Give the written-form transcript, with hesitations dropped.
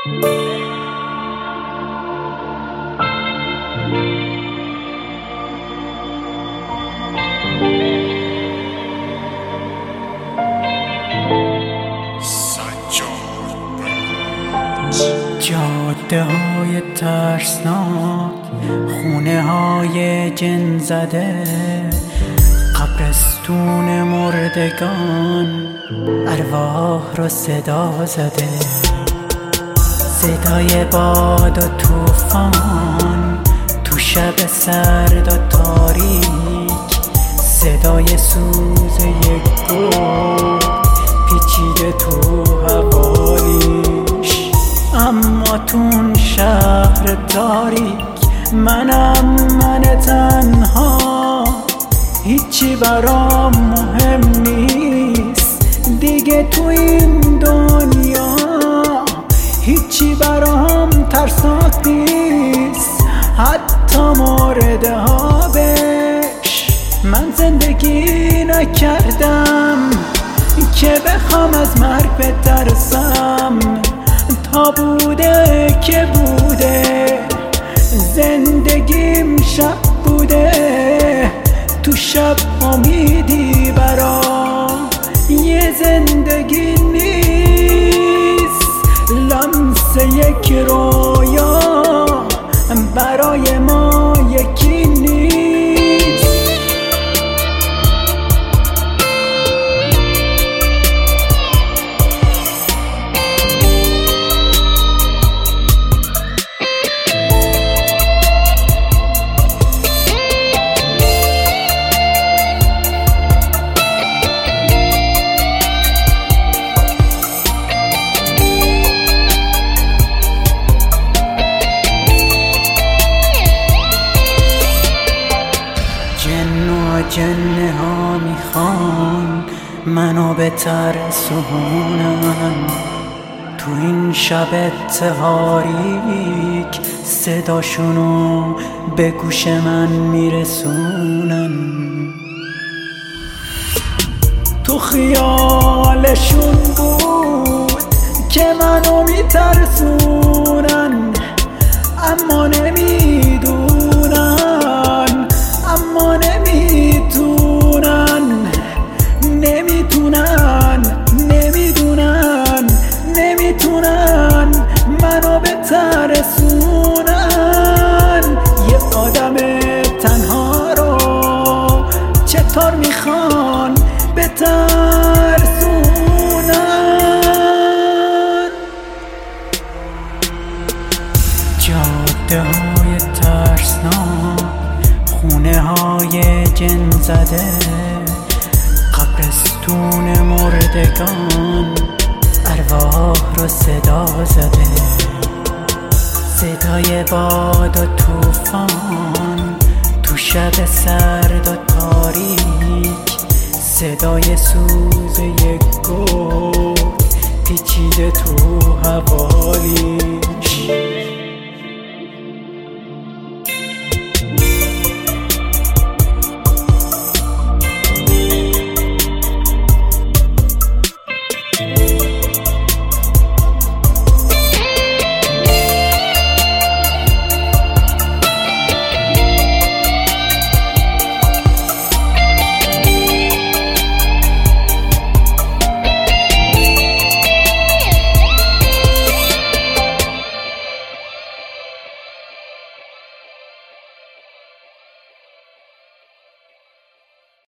جاده های ترسناک، خونه های جن زده، قبرستون مردگان، ارواح رو صدا زده. صدای باد و طوفان تو شب سرد و تاریک، صدای سوز یک گل پیچیده تو حوالیش. اما تون شهر تاریک من تنها، هیچی برام مهم نیست دیگه تو این دنیا، هیچی برام ترسناک نیست حتی مورد آبش. من زندگی نکردم که بخوام از مرگ بترسم، تا بوده که بوده، زندگیم شب بوده، تو شب امیدی برا یه زندگی نیست، لمس یک رویا برای ما یکی نیست. جنه ها میخوان منو بترسونن، تو این شب تاریک صداشونو به گوش من میرسونن. تو خیالشون بود که منو میترسونن، اما نمیدونن، اما نمیتونن منو بترسونن. یه آدم تنها رو چطور میخوان بترسونن؟ جاده های ترسناک، خونه های جن زده، قبرستون مردگان، ارواح رو صدا زده. صدای باد و طوفان تو شب سرد و تاریک، صدای سوز یک گل پیچیده تو حوالیش.